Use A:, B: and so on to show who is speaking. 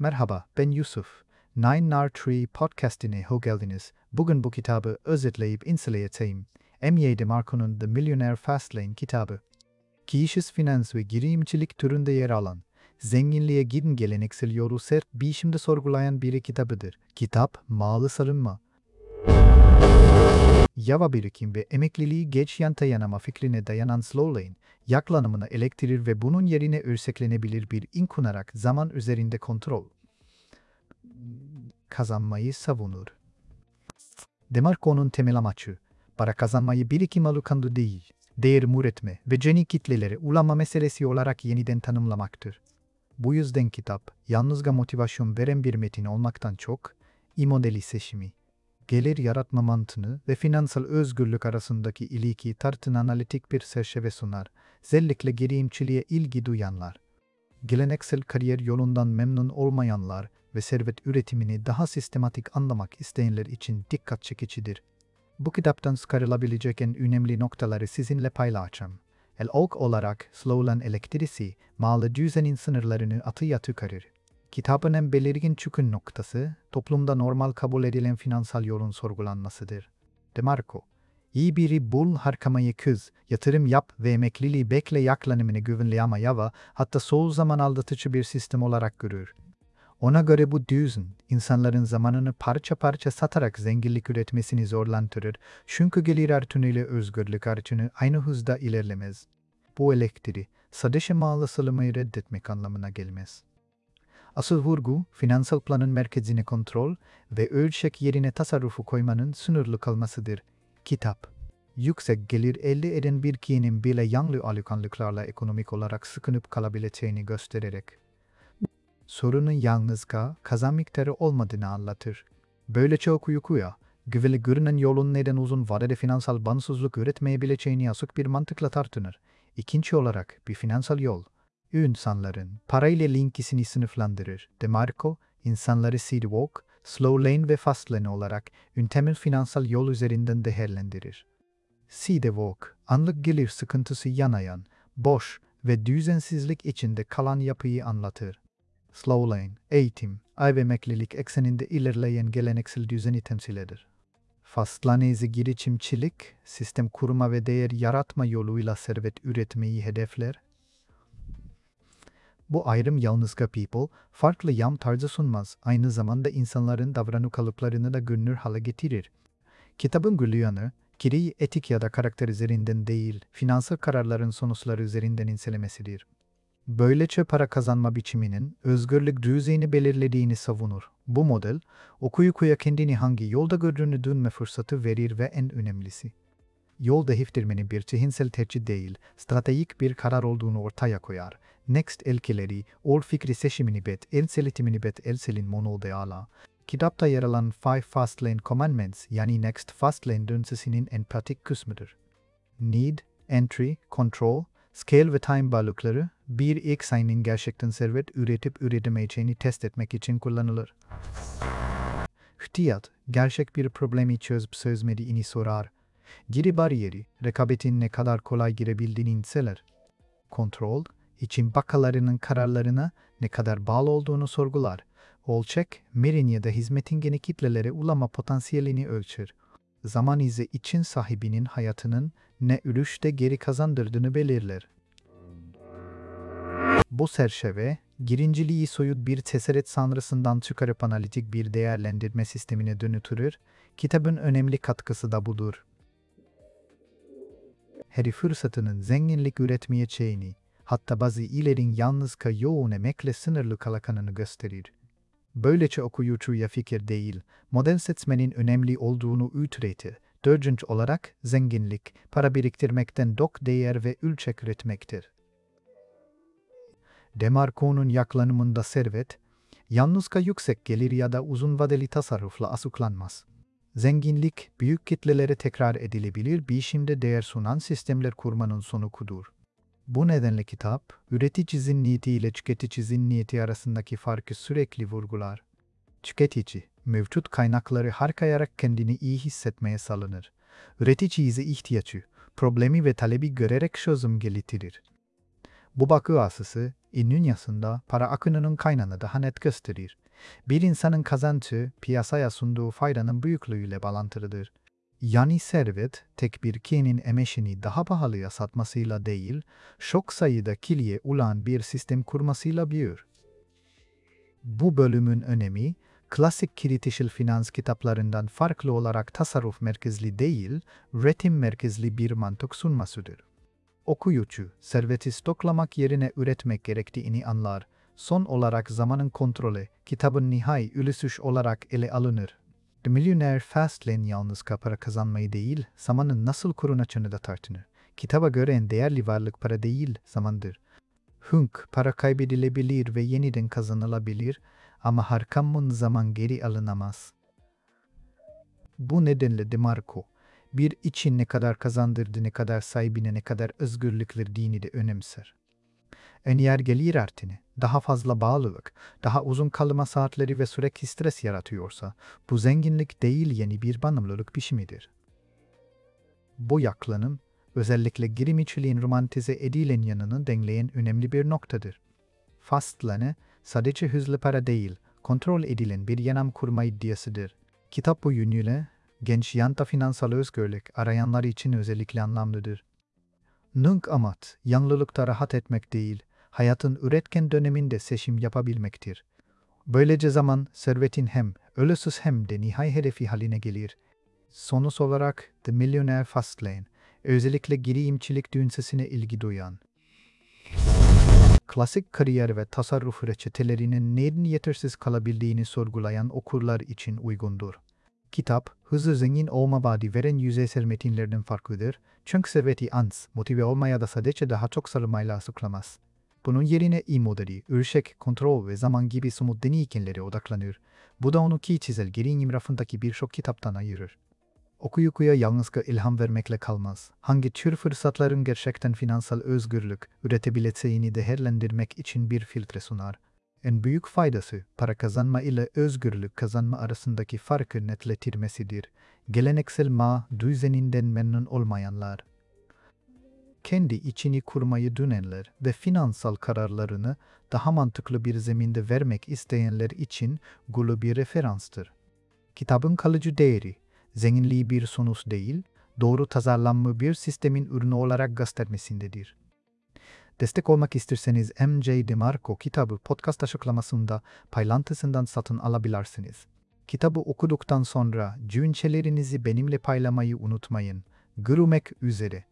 A: Merhaba, ben Yusuf. Nine Nar Tree podcastine hoş geldiniz. Bugün bu kitabı özetleyip inceleyeceğim. M.Y. DeMarco'nun The Millionaire Fastlane kitabı. Kişisel finans ve girişimcilik türünde yer alan, zenginliğe giden geleneksel yolu sert biçimde sorgulayan bir kitabıdır. Kitap, mağlı sarınma, yava birikim ve emekliliği geç yanama fikrine dayanan slow lane, yaklanımını eleştirir ve bunun yerine ölçeklenebilir bir kullanarak zaman üzerinde kontrol kazanmayı savunur. DeMarco'nun temel amacı, para kazanmayı birikim alıkandı değil, değer üretme ve yeni kitlelere ulaşma meselesi olarak yeniden tanımlamaktır. Bu yüzden kitap, yalnızca motivasyon veren bir metin olmaktan çok, modeli seçimi, gelir yaratma mantığını ve finansal özgürlük arasındaki ilişkiyi tartın analitik bir çerçeve sunar, özellikle girişimciliğe ilgi duyanlar, geleneksel kariyer yolundan memnun olmayanlar ve servet üretimini daha sistematik anlamak isteyenler için dikkat çekicidir. Bu kitaptan çıkarılabilecek en önemli noktaları sizinle paylaşacağım. İlk olarak slowlan elektrisi, malı düzenin sınırlarını atıya çıkarır. Kitabın en belirgin çıkın noktası, toplumda normal kabul edilen finansal yolun sorgulanmasıdır. DeMarco, iyi biri bul harcamayı kız, yatırım yap ve emekliliği bekle yaklanımını güvenli ama yava, hatta çoğu zaman aldatıcı bir sistem olarak görür. Ona göre bu düzen, insanların zamanını parça parça satarak zenginlik üretmesini zorlandırır, çünkü gelir artınıyla özgürlük artını aynı hızda ilerlemez. Bu elektri, sadece mağla sılmayı reddetmek anlamına gelmez. Asıl vurgu, finansal planın merkezine kontrol ve ölçek yerine tasarrufu koymanın sınırlı kalmasıdır. Kitap, yüksek gelir elde eden bir kişinin bile yanlı alışkanlıklarla ekonomik olarak sıkınıp kalabileceğini göstererek, sorunun yalnızca kazan miktarı olmadığını anlatır. Böylece okuyucuya, güveli görünen yolun neden uzun vadede finansal bağımsızlık üretmeyebileceğini açık bir mantıkla tartınır. İkinci olarak bir finansal yol, insanların parayla linkisini sınıflandırır. DeMarco, insanları sidewalk, slow lane ve fast lane olarak temel finansal yol üzerinden değerlendirir. Sidewalk, anlık gelir sıkıntısı yanayan, boş ve düzensizlik içinde kalan yapıyı anlatır. Slow lane, eğitim, ay ve emeklilik ekseninde ilerleyen geleneksel düzeni temsil eder. Fast lane ise girişimcilik, sistem kurma ve değer yaratma yoluyla servet üretmeyi hedefler. Bu ayrım yalnızca people, farklı yam tarzı sunmaz, aynı zamanda insanların davranış kalıplarını da görünür hale getirir. Kitabın gülü yanı, kişiyi etik ya da karakter üzerinden değil, finansal kararların sonuçları üzerinden incelemesidir. Böylece para kazanma biçiminin özgürlük düzeyini belirlediğini savunur. Bu model, okuyucuya kendini hangi yolda gördüğünü dönme fırsatı verir ve en önemlisi, yol değiştirmenin bir zihinsel tercih değil, stratejik bir karar olduğunu ortaya koyar. Next ilkeleri, ol fikri seçimini el selitimini elselin monolde ala. Kitapta yer alan Five Fast Lane Commandments yani Next Fast Lane dönsesinin en pratik kısmıdır. Need, Entry, Control, Scale ve Time balıkları bir eksenin gerçekten servet üretip üretemeyeceğini test etmek için kullanılır. İhtiyat, gerçek bir problemi çözüp çözmediğini sorar. Giri bariyeri, rekabetin ne kadar kolay girebildiğini inceler. Kontrol, için bakalarının kararlarına ne kadar bağlı olduğunu sorgular. Ölçek, ürün ya da hizmetin gene kitlelere ulaşma potansiyelini ölçer. Zaman ise için sahibinin hayatının ne ölçüde geri kazandırdığını belirler. Bu çerçeve, girişimciliği soyut bir cesaret sanrısından çıkarıp analitik bir değerlendirme sistemine dönütürür. Kitabın önemli katkısı da budur. Her fırsatının zenginlik üretmeyeceğini, hatta bazı ilerin yalnızca yoğun emekle sınırlı kalakanını gösterir. Böylece okuyucuya fikir değil, model seçmenin önemli olduğunu üretir. Dördüncü olarak zenginlik, para biriktirmekten çok değer ve ölçek üretmektir. DeMarco'nun yaklanımında servet, yalnızca yüksek gelir ya da uzun vadeli tasarrufla açıklanmaz. Zenginlik, büyük kitlelere tekrar edilebilir biçimde değer sunan sistemler kurmanın sonucudur. Bu nedenle kitap, üretici zihniyeti ile tüketici zihniyeti arasındaki farkı sürekli vurgular. Tüketici, mevcut kaynakları harcayarak kendini iyi hissetmeye salınır. Üretici ise ihtiyacı, problemi ve talebi görerek çözüm geliştirir. Bu bakı açısı, dünyasında para akınının kaynağını daha net gösterir. Bir insanın kazancı, piyasaya sunduğu faydanın büyüklüğüyle bağlantılıdır. Yani servet, tek bir kişinin emeğini daha pahalıya satmasıyla değil, çok sayıda kişiye ulan bir sistem kurmasıyla büyür. Bu bölümün önemi, klasik kritisel finans kitaplarından farklı olarak tasarruf merkezli değil, üretim merkezli bir mantık sunmasıdır. Okuyucu, serveti stoklamak yerine üretmek gerektiğini anlar. Son olarak zamanın kontrolü, kitabın nihai ülüsüş olarak ele alınır. The Millionaire Fastlane yalnız para kazanmayı değil, zamanın nasıl korunacağını da tartışır. Kitaba göre en değerli varlık para değil, zamandır. Para kaybedilebilir ve yeniden kazanılabilir ama harcaman zaman geri alınamaz. Bu nedenle DeMarco, bir için ne kadar kazandırdı, ne kadar sahibine ne kadar özgürlük verdiğini de önemser. Eğer gelir artını, daha fazla bağlılık, daha uzun kalma saatleri ve sürekli stres yaratıyorsa, bu zenginlik değil yeni bir bağımlılık biçimidir. Bu yaklanım, özellikle girimiçiliğin romantize edilen yanını dengleyen önemli bir noktadır. Fastlane, sadece hızlı para değil, kontrol edilen bir yaşam kurma iddiasıdır. Kitap bu yönüyle, genç yanta finansal özgürlük arayanlar için özellikle anlamlıdır. Nünk amat, yanlılıkta rahat etmek değil, hayatın üretken döneminde seçim yapabilmektir. Böylece zaman, servetin hem ölüsüz hem de nihai hedefi haline gelir. Sonuç olarak The Millionaire Fastlane, özellikle girişimcilik dünyasına ilgi duyan, klasik kariyer ve tasarruf reçetelerinin neden yetersiz kalabildiğini sorgulayan okurlar için uygundur. Kitap, hızlı zengin olma vaadi veren yüzeysel metinlerden farklıdır, çünkü serveti motive olmaya da sadece daha çok sarılmayla açıklamaz. Bunun yerine modeli, ürşek, kontrol ve zaman gibi somut deneyimlere odaklanır. Bu da onu kişisel girişim rafındaki birçok kitaptan ayırır. Okuyucuya yalnızca ilham vermekle kalmaz. Hangi tür fırsatların gerçekten finansal özgürlük üretebileceğini değerlendirmek için bir filtre sunar. En büyük faydası, para kazanma ile özgürlük kazanma arasındaki farkı netleştirmesidir. Geleneksel düzeninden memnun olmayanlar, kendi içini kurmayı düşünenler ve finansal kararlarını daha mantıklı bir zeminde vermek isteyenler için gulu bir referanstır. Kitabın kalıcı değeri, zenginliği bir sonuç değil, doğru tasarlanmış bir sistemin ürünü olarak göstermesindedir. Destek olmak isterseniz M.J. DeMarco kitabı podcast açıklamasında paylaşımından satın alabilirsiniz. Kitabı okuduktan sonra düşüncelerinizi benimle paylaşmayı unutmayın. Görüşmek üzere.